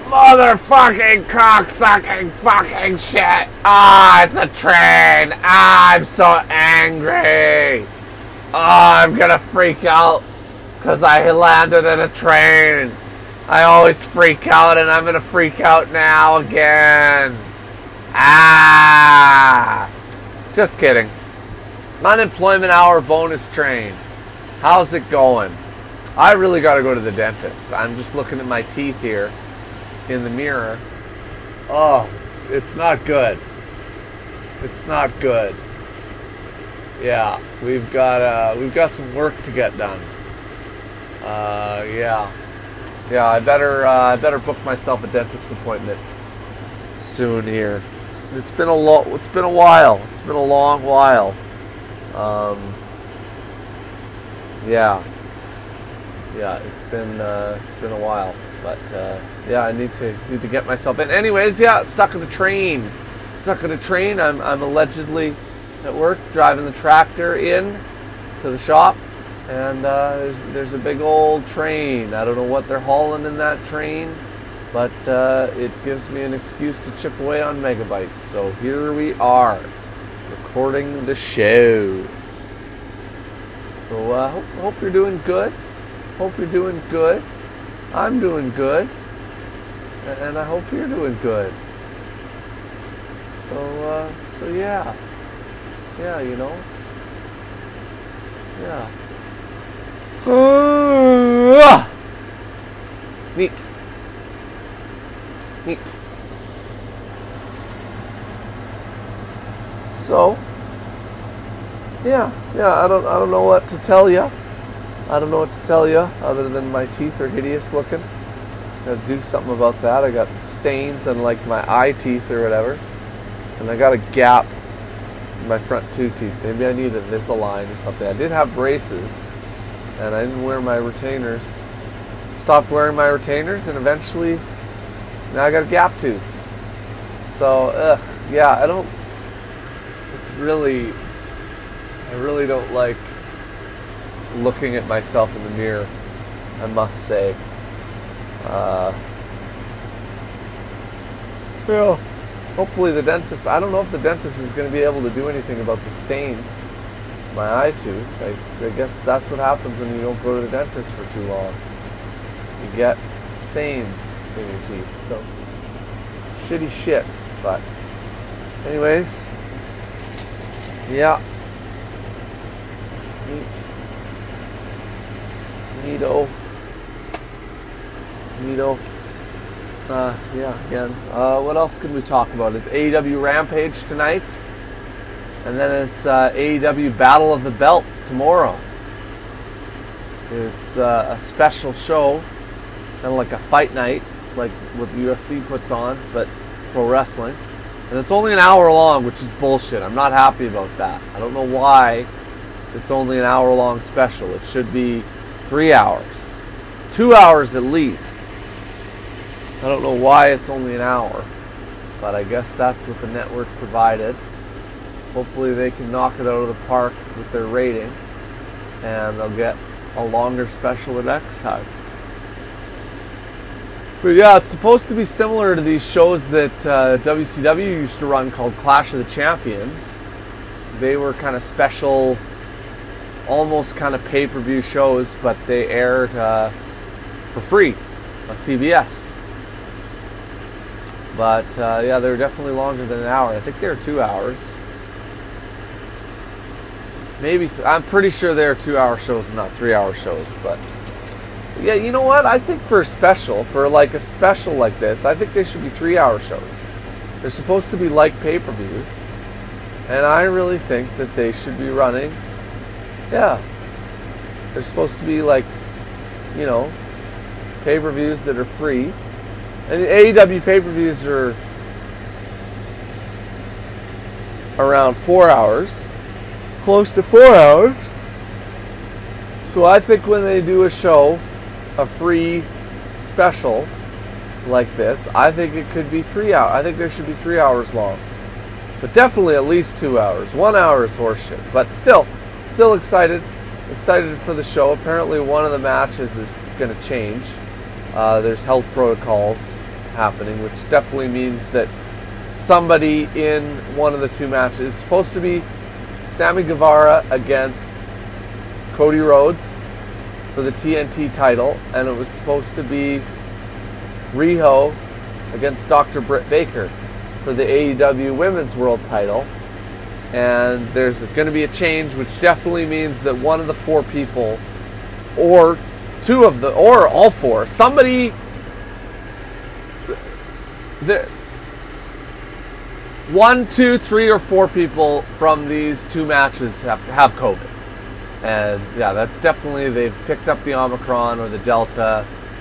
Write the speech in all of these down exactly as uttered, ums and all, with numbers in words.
Motherfucking cocksucking fucking shit. Ah, it's a train. Ah, I'm so angry. Ah, I'm gonna freak out because I landed in a train. I always freak out and I'm gonna freak out now again. Ah. Just kidding. Unemployment hour bonus train. How's it going? I really gotta go to the dentist. I'm just looking at my teeth here in the mirror. Oh, it's, it's not good. It's not good. Yeah, we've got uh, we've got some work to get done. Uh, yeah, yeah. I better uh, I better book myself a dentist appointment soon here. It's been a lo- It's been a while. It's been a long while. Um, yeah, yeah. It's been uh, it's been a while. But uh, yeah, I need to need to get myself in. Anyways, yeah, stuck in the train. Stuck in a train. I'm I'm allegedly at work driving the tractor in to the shop, and uh, there's there's a big old train. I don't know what they're hauling in that train, but uh, it gives me an excuse to chip away on megabytes. So here we are, recording the show. So uh, hope hope you're doing good. Hope you're doing good. I'm doing good, and I hope you're doing good. So, uh, so yeah, yeah, you know, yeah. Neat, neat. So, yeah, yeah. I don't, I don't know what to tell you. I don't know what to tell you other than my teeth are hideous looking. Gotta do something about that. I got stains on like my eye teeth or whatever. And I got a gap in my front two teeth. Maybe I need Invisalign or something. I did have braces and I didn't wear my retainers. Stopped wearing my retainers and eventually now I got a gap tooth. So, ugh, yeah, I don't, it's really, I really don't like looking at myself in the mirror, I must say. Uh, yeah, hopefully the dentist, I don't know if the dentist is going to be able to do anything about the stain in my eye tooth. I, I guess that's what happens when you don't go to the dentist for too long. You get stains in your teeth, so shitty shit. But anyways, yeah, neat. Neato. Neato. Uh, yeah, again. Uh, what else can we talk about? It's A E W Rampage tonight. And then it's uh, A E W Battle of the Belts tomorrow. It's uh, a special show. Kind of like a fight night, like what the U F C puts on, but pro wrestling. And it's only an hour long, which is bullshit. I'm not happy about that. I don't know why it's only an hour long special. It should be Three hours. Two hours at least. I don't know why it's only an hour, but I guess that's what the network provided. Hopefully they can knock it out of the park with their rating, and they'll get a longer special the next time. But yeah, it's supposed to be similar to these shows that uh, W C W used to run called Clash of the Champions. They were kind of special, almost kind of pay-per-view shows, but they aired uh, for free on T B S. But uh, yeah, they were definitely longer than an hour. I think they were two hours. Maybe th- I'm pretty sure they are two-hour shows, not three-hour shows. But yeah, you know what? I think for a special, for like a special like this, I think they should be three-hour shows. They're supposed to be like pay-per-views, and I really think that they should be running. Yeah, they're supposed to be like, you know, pay-per-views that are free. And the A E W pay-per-views are around four hours, close to four hours. So I think when they do a show, a free special like this, I think it could be three hours. I think there should be three hours long, but definitely at least two hours. One hour is horseshit, but still, still excited, excited for the show. Apparently, one of the matches is going to change. Uh, there's health protocols happening, which definitely means that somebody in one of the two matches is supposed to be Sammy Guevara against Cody Rhodes for the T N T title, and it was supposed to be Riho against Doctor Britt Baker for the A E W Women's World title. And there's going to be a change, which definitely means that one of the four people, or two of the, or all four, somebody, the, one, two, three, or four people from these two matches have, have COVID. And yeah, that's definitely, they've picked up the Omicron or the Delta.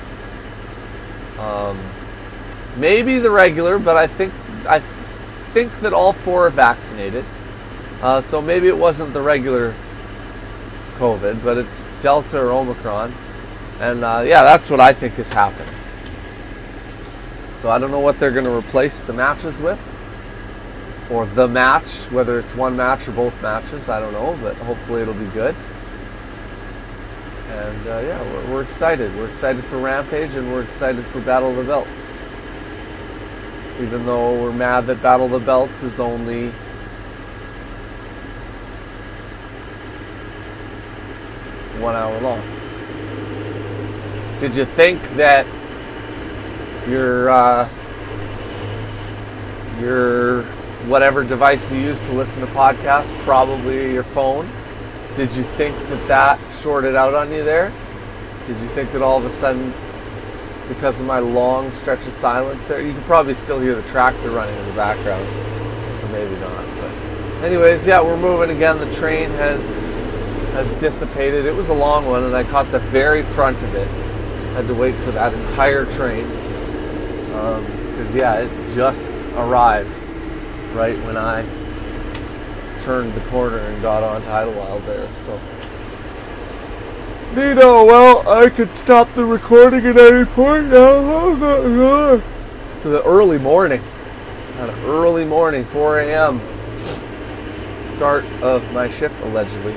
Um, maybe the regular, but I think I think that all four are vaccinated. Uh, so maybe it wasn't the regular COVID, but it's Delta or Omicron. And uh, yeah, that's what I think has happened. So I don't know what they're going to replace the matches with, or the match, whether it's one match or both matches, I don't know, but hopefully it'll be good. And uh, yeah, we're, we're excited. We're excited for Rampage, and we're excited for Battle of the Belts. Even though we're mad that Battle of the Belts is only one hour long. Did you think that your uh, your whatever device you use to listen to podcasts, probably your phone, did you think that that shorted out on you there? Did you think that all of a sudden, because of my long stretch of silence there, you can probably still hear the tractor running in the background, so maybe not. But anyways, yeah, we're moving again. The train has has dissipated. It was a long one, and I caught the very front of it. Had to wait for that entire train, because um, yeah, it just arrived right when I turned the corner and got onto Idlewild there. So, Nino, well, I could stop the recording at any point now. To the early morning, an early morning, four a.m. start of my shift, allegedly.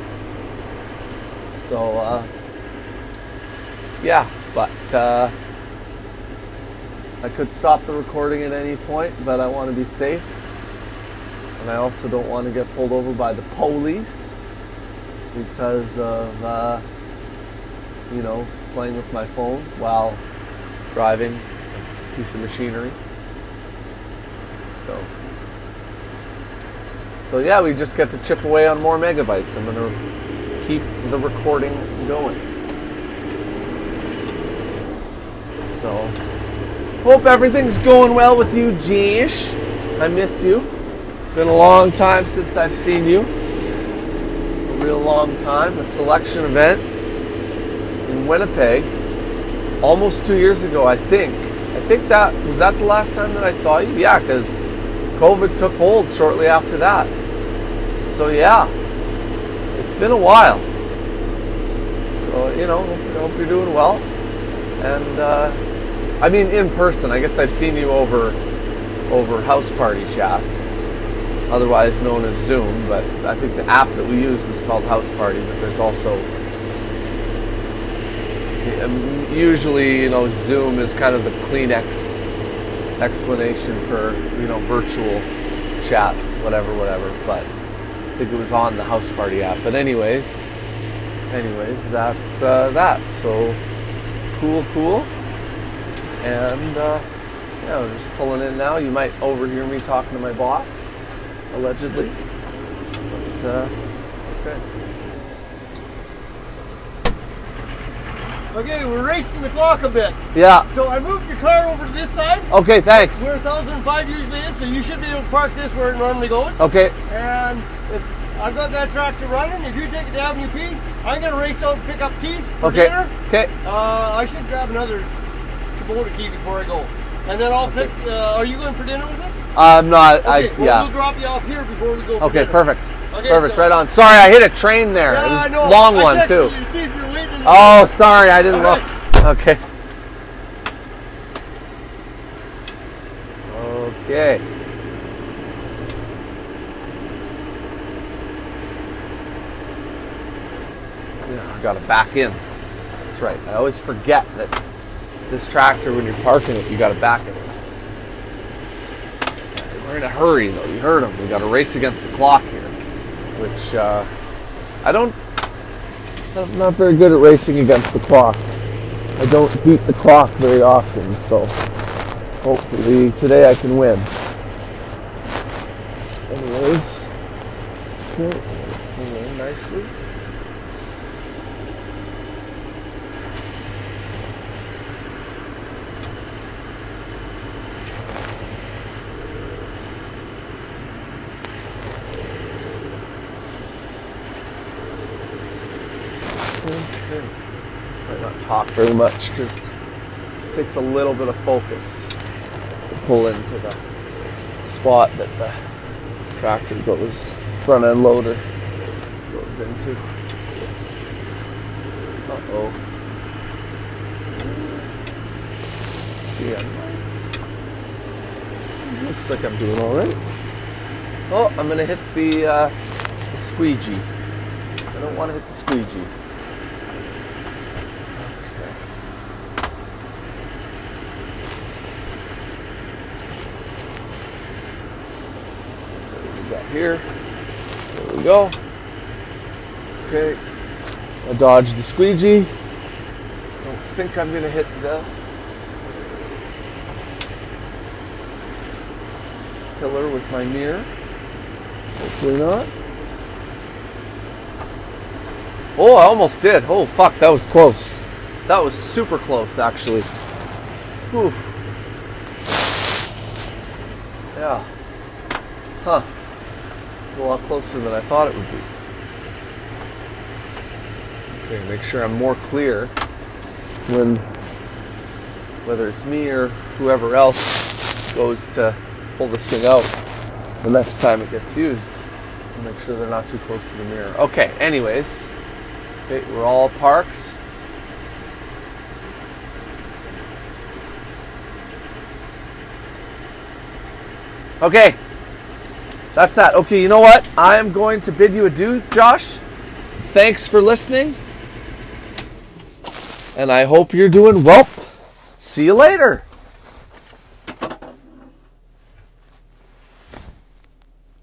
So, uh, yeah, but uh, I could stop the recording at any point, but I want to be safe. And I also don't want to get pulled over by the police because of, uh, you know, playing with my phone while driving a piece of machinery. So, so yeah, we just get to chip away on more megabytes. I'm going to keep the recording going. So, hope everything's going well with you, Jeesh. I miss you. Been a long time since I've seen you. A real long time. A selection event in Winnipeg. Almost two years ago, I think. I think that, was that the last time that I saw you? Yeah, because COVID took hold shortly after that. So yeah, it's been a while. So, you know, I hope you're doing well. And, uh, I mean, in person. I guess I've seen you over, over house party chats, otherwise known as Zoom, but I think the app that we used was called House Party, but there's also, usually, you know, Zoom is kind of the Kleenex explanation for, you know, virtual chats, whatever, whatever, but I think it was on the House Party app. But anyways, anyways, that's uh, that, so cool, cool, and, uh, yeah, we're just pulling in now. You might overhear me talking to my boss, allegedly. But, uh, okay. Okay, we're racing the clock a bit. Yeah. So I moved your car over to this side. Okay, thanks. Where one thousand five usually is, so you should be able to park this where it normally goes. Okay. And if I've got that tractor running, if you take it to Avenue P, I'm going to race out and pick up Keith for okay. dinner. Okay. Uh, I should grab another Kubota key before I go. And then I'll okay. pick, uh, are you going for dinner with us? I'm not, okay, I, well, yeah. we'll drop you off here before we go for Okay, dinner. perfect. Okay, perfect, so, right on. Sorry, I hit a train there. Yeah, it was I know. a long I one, too. You to see if you're waiting. Oh, sorry, I didn't look. Okay. Okay. Yeah, I gotta back in. That's right. I always forget that this tractor, when you're parking it, you gotta back it. We're in a hurry, though. You heard him. We got a race against the clock here, which uh, I don't. I'm not very good at racing against the clock. I don't beat the clock very often, so hopefully today I can win. Anyways, okay, pull in nicely. Okay. Might not talk very much because it takes a little bit of focus to pull into the spot that the tractor goes, front end loader goes into. Uh-oh. Let's see, I'm looks like I'm doing all right. Oh, I'm gonna hit the, uh, the squeegee. I don't want to hit the squeegee. Okay. What do we got here? There we go. Okay. I'll dodge the squeegee. Don't think I'm gonna hit the pillar with my mirror. Hopefully not. Oh, I almost did. Oh, fuck, that was close. That was super close, actually. Whew. Yeah. Huh. A lot closer than I thought it would be. Okay, make sure I'm more clear when, whether it's me or whoever else goes to pull this thing out the next time it gets used. Make sure they're not too close to the mirror. Okay, anyways. Okay, we're all parked. Okay, that's that. Okay, you know what? I am going to bid you adieu, Josh. Thanks for listening. And I hope you're doing well. See you later.